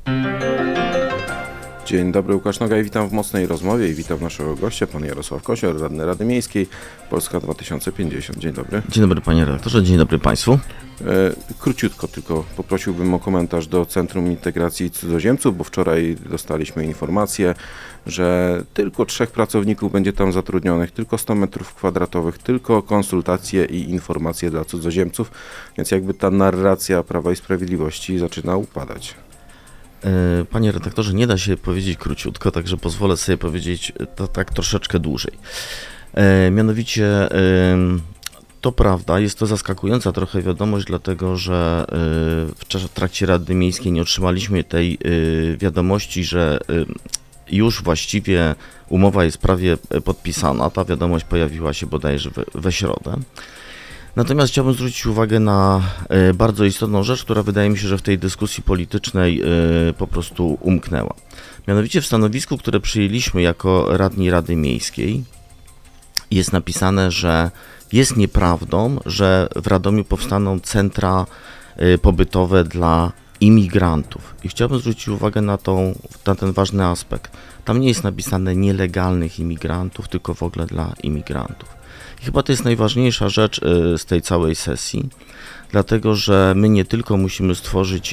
Dzień dobry, Łukasz Nogaj, witam w Mocnej Rozmowie i witam naszego gościa, pan Jarosław Kosior, radny Rady Miejskiej, Polska 2050. Dzień dobry. Dzień dobry panie redaktorze, dzień dobry państwu. Króciutko tylko poprosiłbym o komentarz do Centrum Integracji Cudzoziemców, bo wczoraj dostaliśmy informację, że tylko 3 pracowników będzie tam zatrudnionych, tylko 100 metrów kwadratowych, tylko konsultacje i informacje dla cudzoziemców, więc jakby ta narracja Prawa i Sprawiedliwości zaczyna upadać. Panie redaktorze, nie da się powiedzieć króciutko, także pozwolę sobie powiedzieć to tak troszeczkę dłużej. Mianowicie to prawda, jest to zaskakująca trochę wiadomość, dlatego że w trakcie Rady Miejskiej nie otrzymaliśmy tej wiadomości, że już właściwie umowa jest prawie podpisana. Ta wiadomość pojawiła się bodajże we środę. Natomiast chciałbym zwrócić uwagę na bardzo istotną rzecz, która wydaje mi się, że w tej dyskusji politycznej po prostu umknęła. Mianowicie w stanowisku, które przyjęliśmy jako radni Rady Miejskiej, jest napisane, że jest nieprawdą, że w Radomiu powstaną centra pobytowe dla imigrantów. I chciałbym zwrócić uwagę na ten ważny aspekt. Tam nie jest napisane nielegalnych imigrantów, tylko w ogóle dla imigrantów. I chyba to jest najważniejsza rzecz z tej całej sesji, dlatego że my nie tylko musimy stworzyć,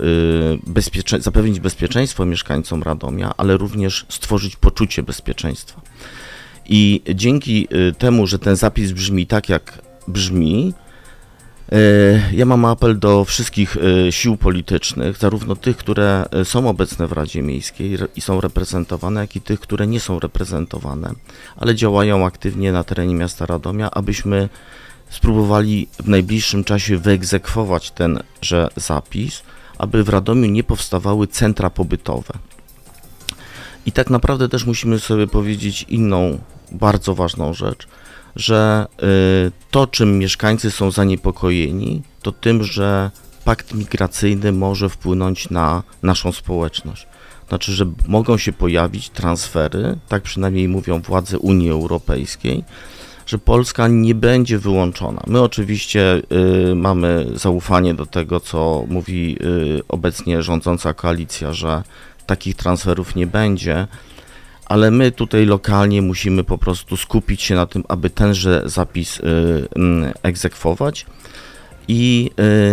zapewnić bezpieczeństwo mieszkańcom Radomia, ale również stworzyć poczucie bezpieczeństwa. I dzięki temu, że ten zapis brzmi tak, jak brzmi, ja mam apel do wszystkich sił politycznych, zarówno tych, które są obecne w Radzie Miejskiej i są reprezentowane, jak i tych, które nie są reprezentowane, ale działają aktywnie na terenie miasta Radomia, abyśmy spróbowali w najbliższym czasie wyegzekwować tenże zapis, aby w Radomiu nie powstawały centra pobytowe. I tak naprawdę też musimy sobie powiedzieć inną, bardzo ważną rzecz, że to, czym mieszkańcy są zaniepokojeni, to tym, że pakt migracyjny może wpłynąć na naszą społeczność. Znaczy, że mogą się pojawić transfery, tak przynajmniej mówią władze Unii Europejskiej, że Polska nie będzie wyłączona. My oczywiście mamy zaufanie do tego, co mówi obecnie rządząca koalicja, że takich transferów nie będzie, ale my tutaj lokalnie musimy po prostu skupić się na tym, aby tenże zapis egzekwować. I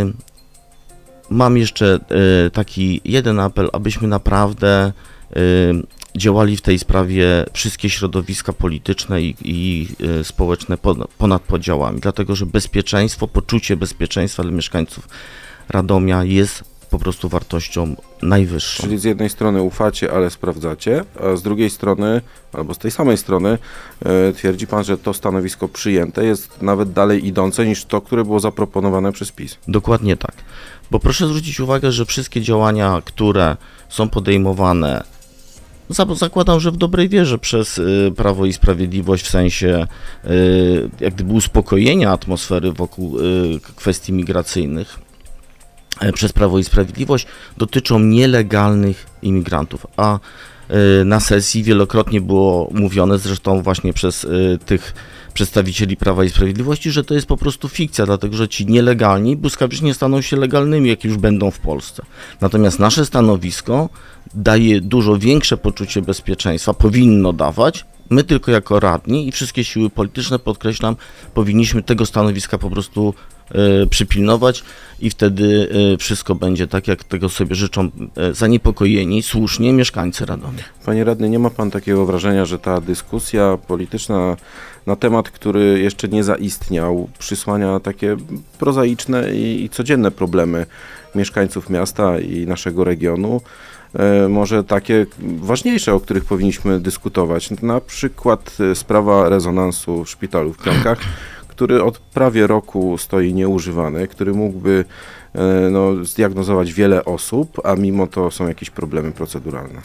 mam jeszcze taki jeden apel, abyśmy naprawdę działali w tej sprawie wszystkie środowiska polityczne i społeczne ponad podziałami, dlatego że bezpieczeństwo, poczucie bezpieczeństwa dla mieszkańców Radomia jest po prostu wartością najwyższą. Czyli z jednej strony ufacie, ale sprawdzacie, a z drugiej strony, albo z tej samej strony twierdzi pan, że to stanowisko przyjęte jest nawet dalej idące niż to, które było zaproponowane przez PiS. Dokładnie tak, bo proszę zwrócić uwagę, że wszystkie działania, które są podejmowane, zakładam, że w dobrej wierze przez Prawo i Sprawiedliwość, w sensie jak gdyby uspokojenia atmosfery wokół kwestii migracyjnych, przez Prawo i Sprawiedliwość, dotyczą nielegalnych imigrantów, a na sesji wielokrotnie było mówione, zresztą właśnie przez tych przedstawicieli Prawa i Sprawiedliwości, że to jest po prostu fikcja, dlatego że ci nielegalni błyskawicznie staną się legalnymi, jak już będą w Polsce. Natomiast nasze stanowisko daje dużo większe poczucie bezpieczeństwa, powinno dawać. My tylko jako radni i wszystkie siły polityczne, podkreślam, powinniśmy tego stanowiska po prostu przypilnować i wtedy wszystko będzie tak, jak tego sobie życzą zaniepokojeni słusznie mieszkańcy Radomia. Panie radny, nie ma pan takiego wrażenia, że ta dyskusja polityczna na temat, który jeszcze nie zaistniał, przysłania takie prozaiczne i codzienne problemy mieszkańców miasta i naszego regionu? Może takie ważniejsze, o których powinniśmy dyskutować, na przykład sprawa rezonansu w szpitalu w Pionkach, który od prawie roku stoi nieużywany, który mógłby zdiagnozować wiele osób, a mimo to są jakieś problemy proceduralne.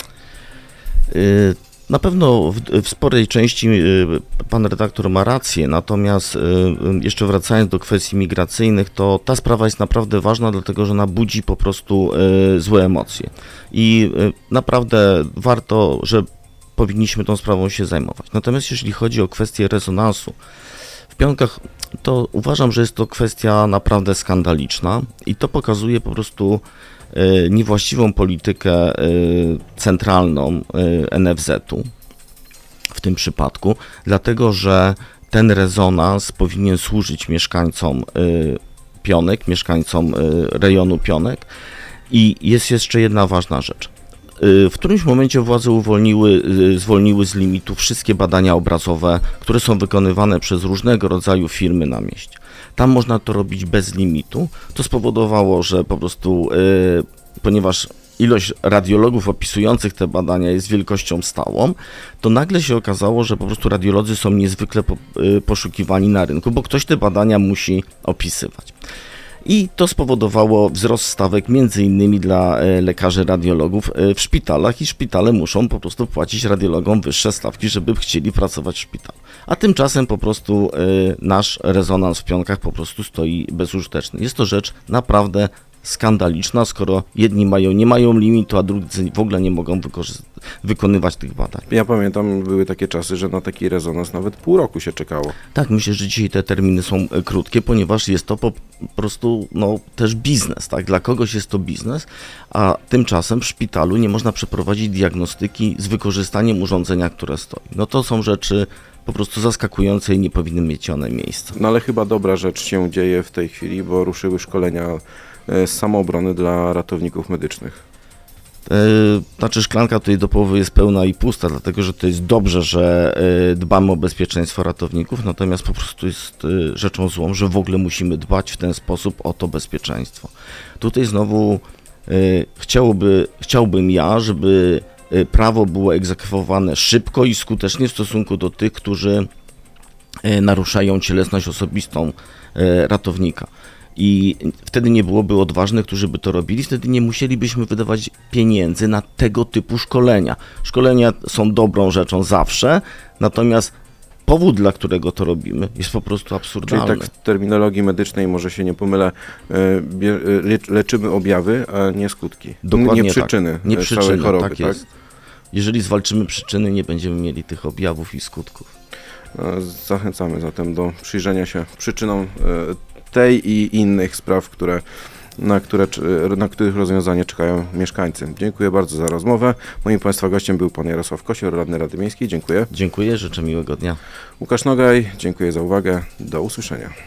Na pewno w sporej części pan redaktor ma rację, natomiast jeszcze wracając do kwestii migracyjnych, to ta sprawa jest naprawdę ważna, dlatego że ona budzi po prostu złe emocje i naprawdę warto, że powinniśmy tą sprawą się zajmować. Natomiast jeżeli chodzi o kwestię rezonansu w Pionkach, to uważam, że jest to kwestia naprawdę skandaliczna i to pokazuje po prostu niewłaściwą politykę centralną NFZ-u w tym przypadku, dlatego że ten rezonans powinien służyć mieszkańcom Pionek, mieszkańcom rejonu Pionek. I jest jeszcze jedna ważna rzecz. W którymś momencie władze zwolniły z limitu wszystkie badania obrazowe, które są wykonywane przez różnego rodzaju firmy na mieście. Tam można to robić bez limitu. To spowodowało, że po prostu, ponieważ ilość radiologów opisujących te badania jest wielkością stałą, to nagle się okazało, że po prostu radiolodzy są niezwykle poszukiwani na rynku, bo ktoś te badania musi opisywać. I to spowodowało wzrost stawek między innymi dla lekarzy radiologów w szpitalach i szpitale muszą po prostu płacić radiologom wyższe stawki, żeby chcieli pracować w szpitalu. A tymczasem po prostu nasz rezonans w Pionkach po prostu stoi bezużyteczny. Jest to rzecz naprawdę skandaliczna, skoro jedni nie mają limitu, a drudzy w ogóle nie mogą wykonywać tych badań. Ja pamiętam, były takie czasy, że na taki rezonans nawet pół roku się czekało. Tak, myślę, że dzisiaj te terminy są krótkie, ponieważ jest to po prostu też biznes, tak? Dla kogoś jest to biznes, a tymczasem w szpitalu nie można przeprowadzić diagnostyki z wykorzystaniem urządzenia, które stoi. No to są rzeczy po prostu zaskakujące i nie powinny mieć one miejsca. No ale chyba dobra rzecz się dzieje w tej chwili, bo ruszyły szkolenia z samoobrony dla ratowników medycznych. Znaczy szklanka tutaj do połowy jest pełna i pusta, dlatego że to jest dobrze, że dbamy o bezpieczeństwo ratowników, natomiast po prostu jest rzeczą złą, że w ogóle musimy dbać w ten sposób o to bezpieczeństwo. Tutaj znowu chciałbym ja, żeby prawo było egzekwowane szybko i skutecznie w stosunku do tych, którzy naruszają cielesność osobistą ratownika. I wtedy nie byłoby odważnych, którzy by to robili, wtedy nie musielibyśmy wydawać pieniędzy na tego typu szkolenia. Szkolenia są dobrą rzeczą zawsze, natomiast powód, dla którego to robimy, jest po prostu absurdalny. Czyli tak w terminologii medycznej, może się nie pomylę, leczymy objawy, a nie skutki. Dokładnie nie przyczyny, tak. Nie całej przyczyny, choroby, tak jest. Jeżeli zwalczymy przyczyny, nie będziemy mieli tych objawów i skutków. Zachęcamy zatem do przyjrzenia się przyczynom tej i innych spraw, na których rozwiązanie czekają mieszkańcy. Dziękuję bardzo za rozmowę. Moim Państwa gościem był pan Jarosław Kosior, radny Rady Miejskiej. Dziękuję. Dziękuję, życzę miłego dnia. Łukasz Nogaj, dziękuję za uwagę. Do usłyszenia.